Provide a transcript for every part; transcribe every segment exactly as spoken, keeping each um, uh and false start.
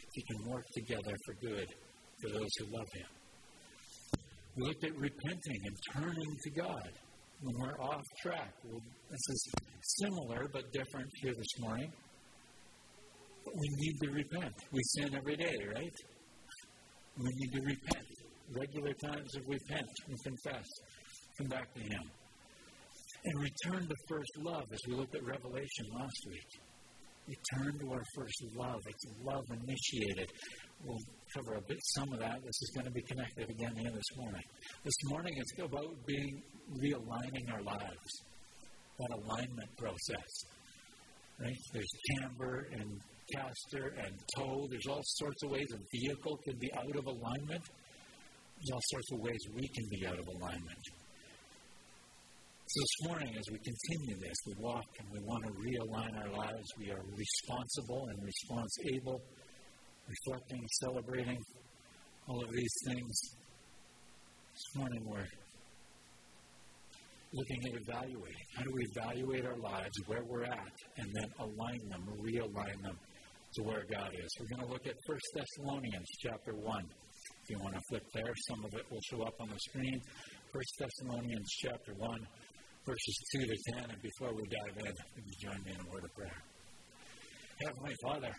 He can work together for good for those who love Him. We looked at repenting and turning to God when we're off track. Well, this is similar but different here this morning. But we need to repent. We sin every day, right? We need to repent. Regular times of repent and confess. Come back to Him. And return to first love, as we looked at Revelation last week. Return to our first love. It's love initiated. We'll cover a bit, some of that. This is going to be connected again here this morning. This morning it's about being, realigning our lives. That alignment process. Right? There's camber and caster and tow. There's all sorts of ways a vehicle can be out of alignment. There's all sorts of ways we can be out of alignment. So this morning, as we continue this, we walk and we want to realign our lives. We are responsible and response-able, reflecting, celebrating, all of these things. This morning, we're looking at evaluating. How do we evaluate our lives, where we're at, and then align them, realign them to where God is? We're going to look at First Thessalonians chapter one. If you want to flip there, some of it will show up on the screen. First Thessalonians chapter one. Verses two to ten, and before we dive in, would you join me in a word of prayer? Heavenly Father,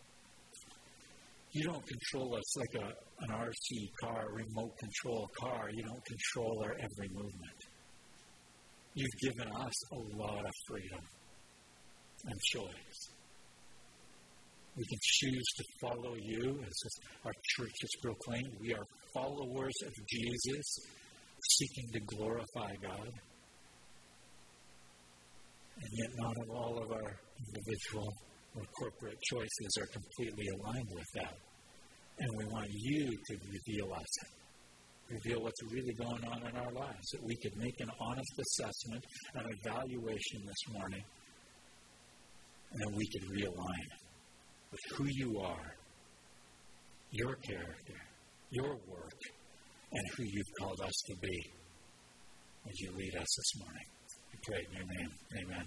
You don't control us like a, an R C car, remote control car. You don't control our every movement. You've given us a lot of freedom and choice. We can choose to follow You, as our church has proclaimed. We are followers of Jesus, seeking to glorify God. And yet not all of our individual or corporate choices are completely aligned with that. And we want You to reveal us, reveal what's really going on in our lives, that we could make an honest assessment, an evaluation this morning, and that we could realign with who You are, Your character, Your work, and who You've called us to be. Would You lead us this morning? We pray in Your name. Amen.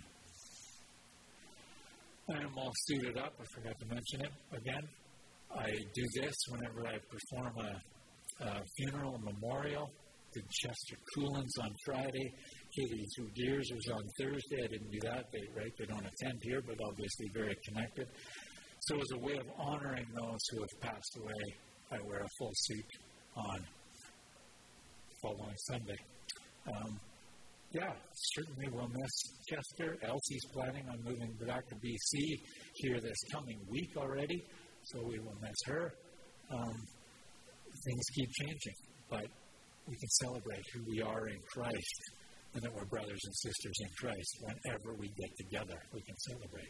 I am all suited up. I forgot to mention it again. I do this whenever I perform a, a funeral, a memorial. Did Chester Coolins on Friday. Katie Zugeers was on Thursday. I didn't do that. They, right? They don't attend here, but obviously very connected. So as a way of honoring those who have passed away, I wear a full suit on following Sunday. Um, Yeah, certainly we'll miss Chester. Elsie's planning on moving back to B C here this coming week already, so we will miss her. Um, things keep changing, but we can celebrate who we are in Christ and that we're brothers and sisters in Christ. Whenever we get together, we can celebrate.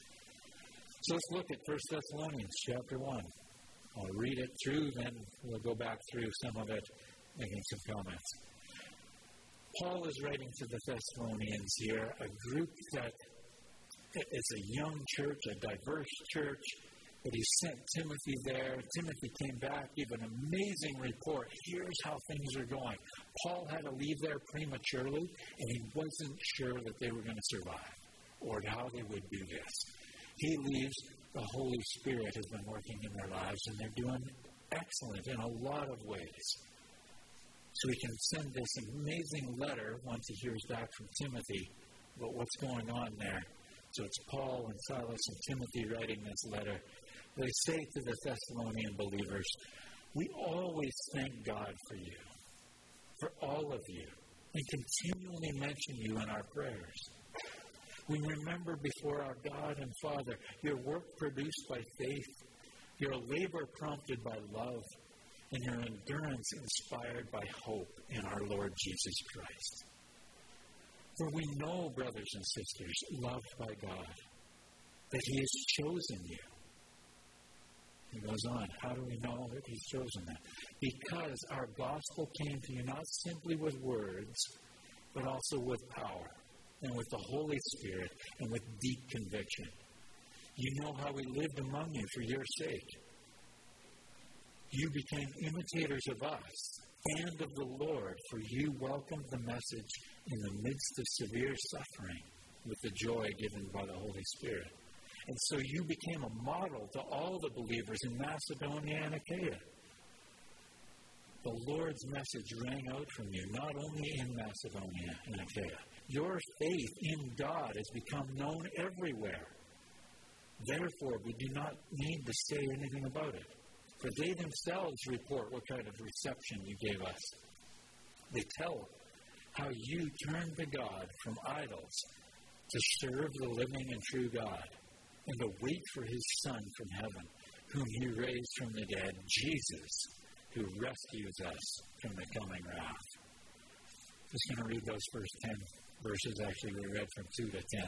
So let's look at First Thessalonians chapter one. I'll read it through, then we'll go back through some of it, making some comments. Paul is writing to the Thessalonians here, a group that is a young church, a diverse church, but he sent Timothy there. Timothy came back, gave an amazing report. Here's how things are going. Paul had to leave there prematurely, and he wasn't sure that they were going to survive or how they would do this. He leaves. The Holy Spirit has been working in their lives, and they're doing excellent in a lot of ways. So we can send this amazing letter once he hears back from Timothy about what's going on there. So it's Paul and Silas and Timothy writing this letter. They say to the Thessalonian believers, we always thank God for you, for all of you, and continually mention you in our prayers. We remember before our God and Father your work produced by faith, your labor prompted by love, and your endurance inspired by hope in our Lord Jesus Christ. For we know, brothers and sisters, loved by God, that He has chosen you. He goes on, how do we know that He's chosen them? Because our gospel came to you not simply with words, but also with power, and with the Holy Spirit, and with deep conviction. You know how we lived among you for your sake. You became imitators of us and of the Lord, for you welcomed the message in the midst of severe suffering with the joy given by the Holy Spirit. And so you became a model to all the believers in Macedonia and Achaia. The Lord's message rang out from you, not only in Macedonia and Achaia. Your faith in God has become known everywhere. Therefore, we do not need to say anything about it. For they themselves report what kind of reception you gave us. They tell how you turned to God from idols to serve the living and true God and to wait for his Son from heaven, whom he raised from the dead, Jesus, who rescues us from the coming wrath. Just going to read those first ten verses. Actually, we read from two to ten.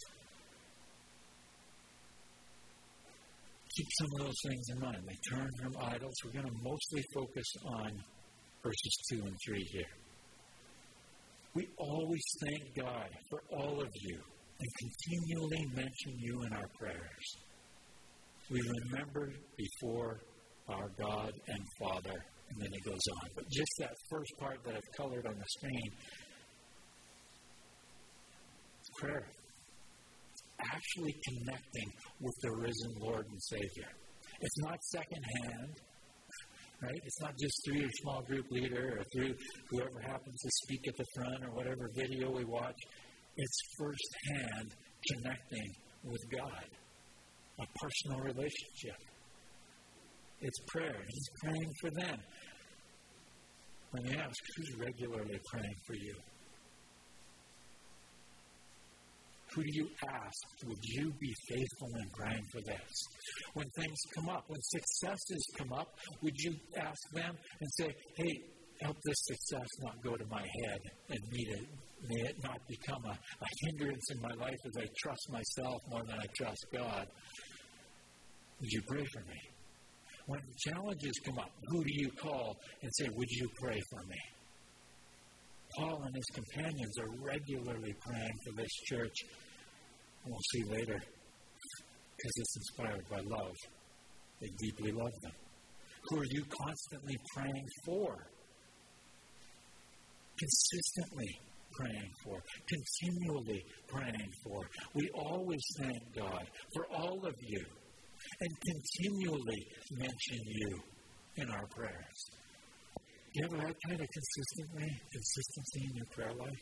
Keep some of those things in mind. They turn from idols. We're going to mostly focus on verses two and three here. We always thank God for all of you and continually mention you in our prayers. We remember before our God and Father, and then it goes on. But just that first part that I've colored on the screen, it's prayer. Actually connecting with the risen Lord and Savior. It's not secondhand, right? It's not just through your small group leader or through whoever happens to speak at the front or whatever video we watch. It's firsthand connecting with God, a personal relationship. It's prayer. He's praying for them. Let me ask, who's regularly praying for you? Who do you ask, would you be faithful in praying for this? When things come up, when successes come up, would you ask them and say, hey, help this success not go to my head and me to, may it not become a, a hindrance in my life as I trust myself more than I trust God? Would you pray for me? When challenges come up, who do you call and say, would you pray for me? Paul and his companions are regularly praying for this church. And we'll see later, because it's inspired by love. They deeply love them. Who are you constantly praying for? Consistently praying for. Continually praying for. We always thank God for all of you and continually mention you in our prayers. Do you ever have kind of consistently, consistency in your prayer life?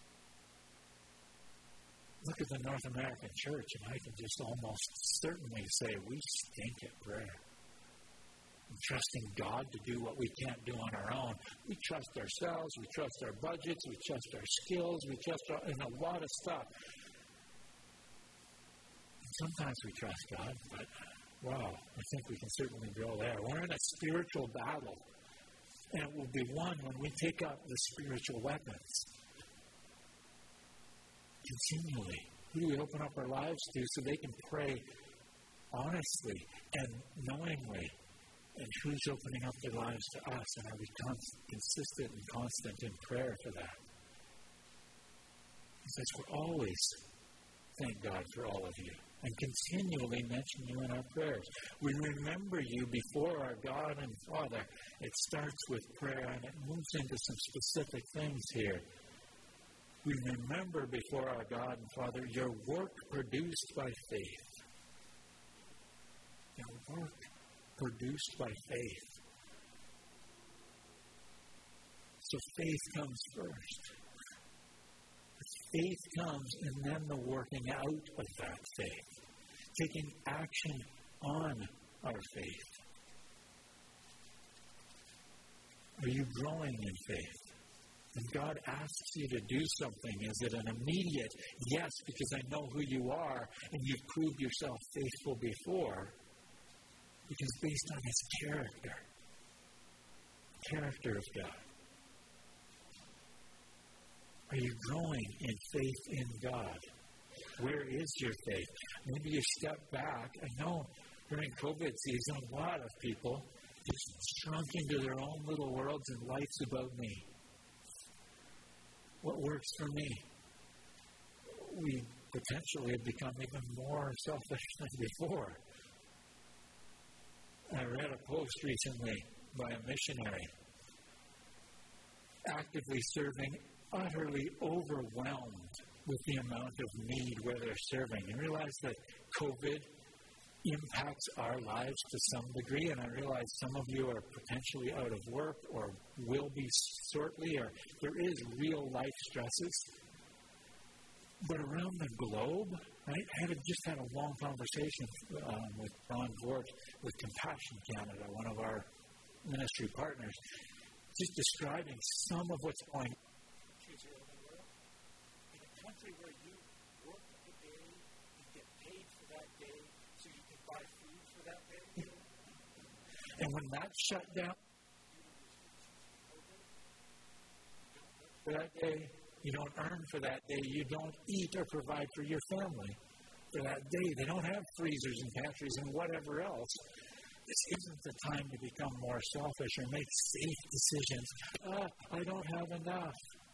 Look at the North American church, and I can just almost certainly say we stink at prayer. We're trusting God to do what we can't do on our own. We trust ourselves, we trust our budgets, we trust our skills, we trust our, in a lot of stuff. Sometimes we trust God, but wow, I think we can certainly grow there. We're in a spiritual battle. And it will be won when we take up the spiritual weapons. Continually. Who do we open up our lives to so they can pray honestly and knowingly? And who's opening up their lives to us? And are we cons- consistent and constant in prayer for that? He says, we're always thank God for all of you. And continually mention you in our prayers. We remember you before our God and Father. It starts with prayer and it moves into some specific things here. We remember before our God and Father your work produced by faith. Your work produced by faith. So faith comes first. Faith comes and then the working out of that faith. Taking action on our faith. Are you growing in faith? When God asks you to do something, is it an immediate yes because I know who you are and you've proved yourself faithful before? Because based on his character, character of God. Are you growing in faith in God? Where is your faith? Maybe you step back. I know during COVID season, a lot of people just shrunk into their own little worlds and life's about me. What works for me? We potentially have become even more selfish than before. I read a post recently by a missionary actively serving utterly overwhelmed with the amount of need where they're serving. You realize that COVID impacts our lives to some degree, and I realize some of you are potentially out of work or will be shortly, or there is real life stresses. But around the globe, right, I had a, just had a long conversation um, with Ron Vort with Compassion Canada, one of our ministry partners, just describing some of what's going on in a country where you work a day and get paid for that day so you can buy food for that day. And when that's shut down, for that day, you don't earn for that day, you don't eat or provide for your family for that day. They don't have freezers and pantries and whatever else. This isn't the time to become more selfish or make safe decisions. Ah, I don't have enough.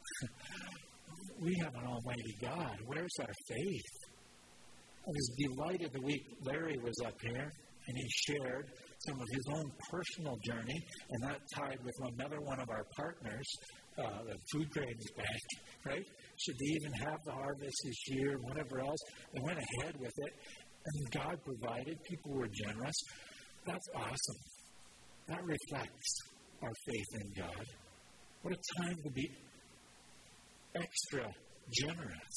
We have an almighty God. Where's our faith? I was delighted the week Larry was up here and he shared some of his own personal journey, and that tied with another one of our partners, uh, the Food Grains Bank, right? Should they even have the harvest this year, whatever else? They went ahead with it, and God provided. People were generous. That's awesome. That reflects our faith in God. What a time to be extra generous.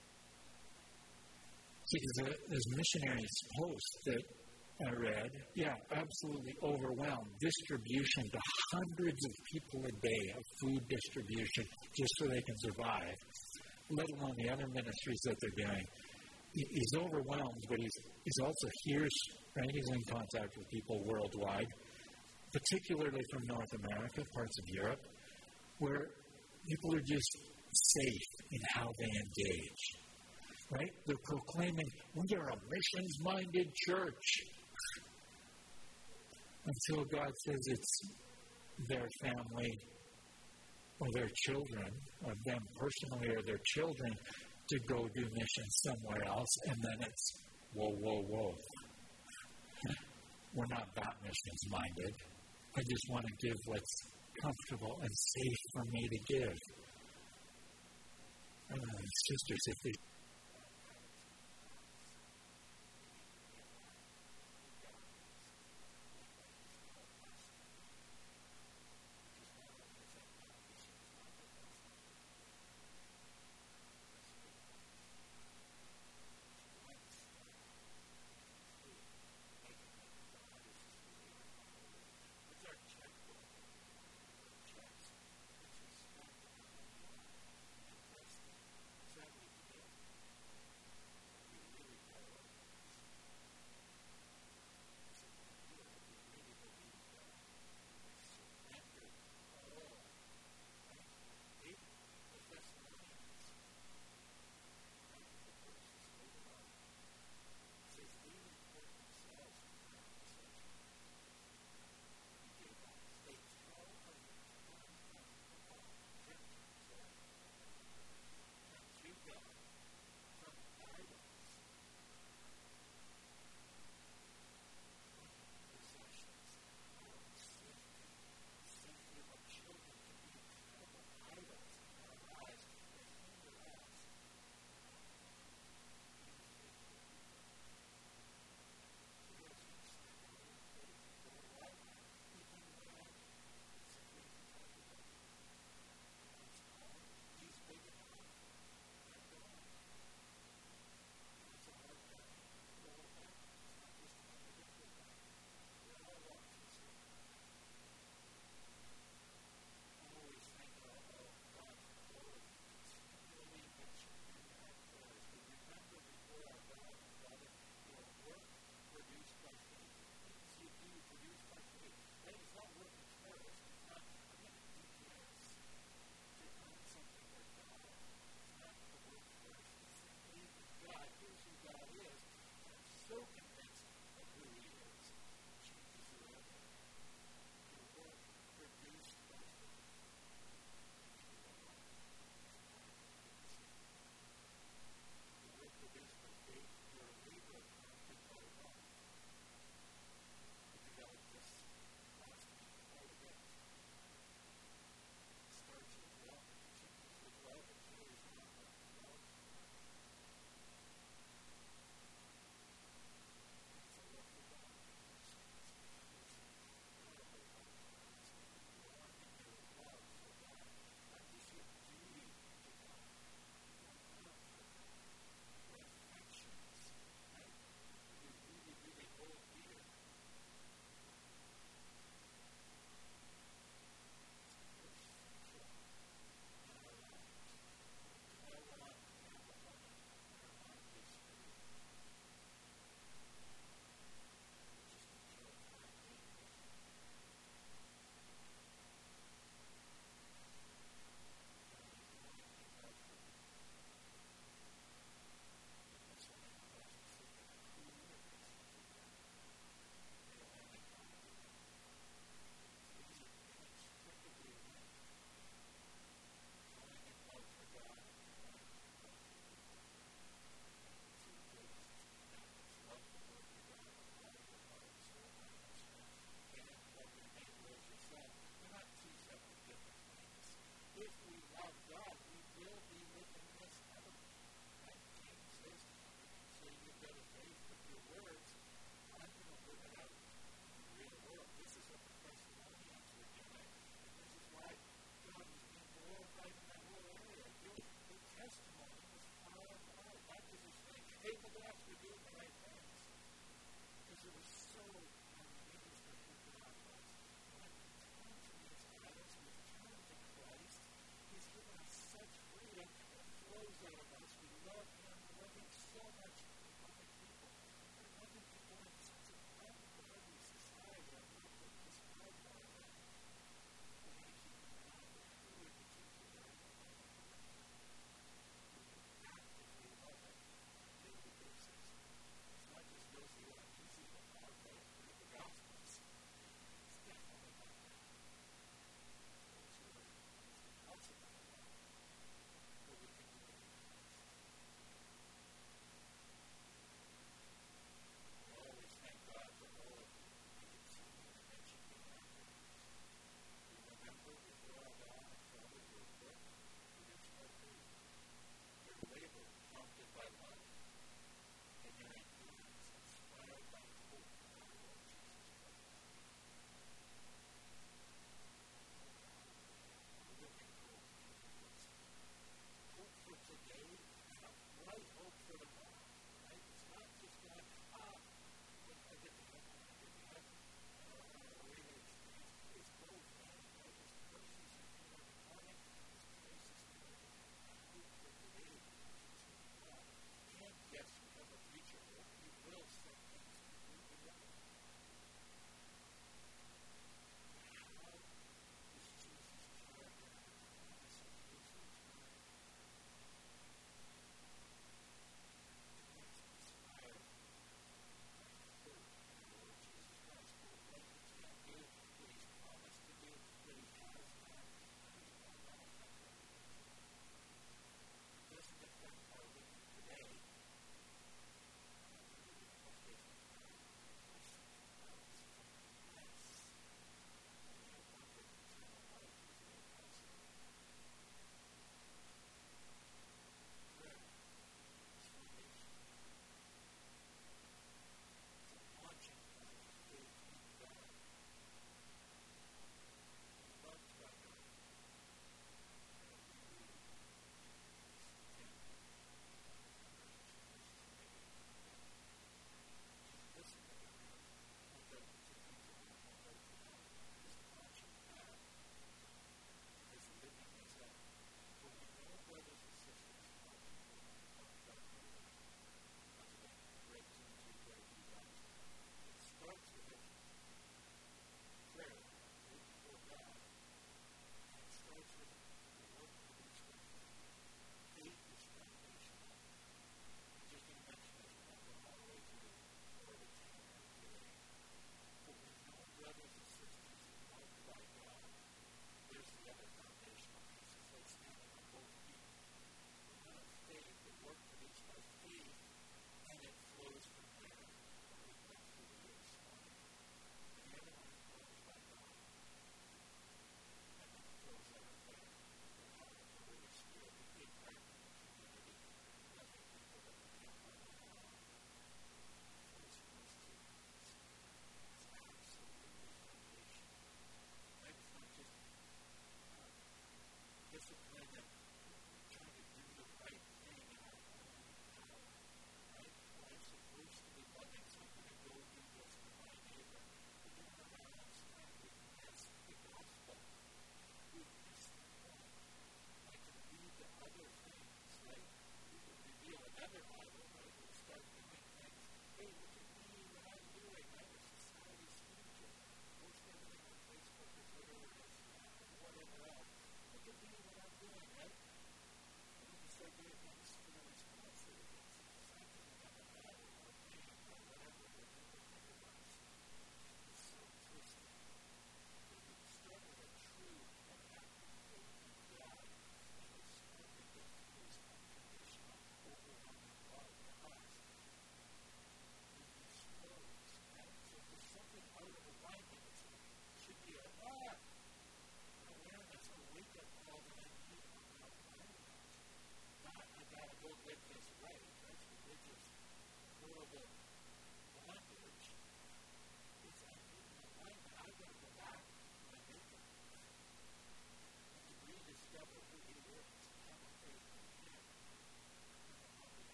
See, there's a, there's a missionary's post that I read, yeah, absolutely overwhelmed. Distribution to hundreds of people a day of food distribution just so they can survive, let alone the other ministries that they're doing. He's overwhelmed, but he's, he's also hears, right? He's in contact with people worldwide, particularly from North America, parts of Europe, where people are just safe in how they engage, right? They're proclaiming, we are a missions-minded church. Until God says it's their family or their children, or them personally or their children, to go do missions somewhere else, and then it's, whoa, whoa, whoa. We're not that missions-minded. I just want to give what's comfortable and safe for me to give. Uh, sisters, if they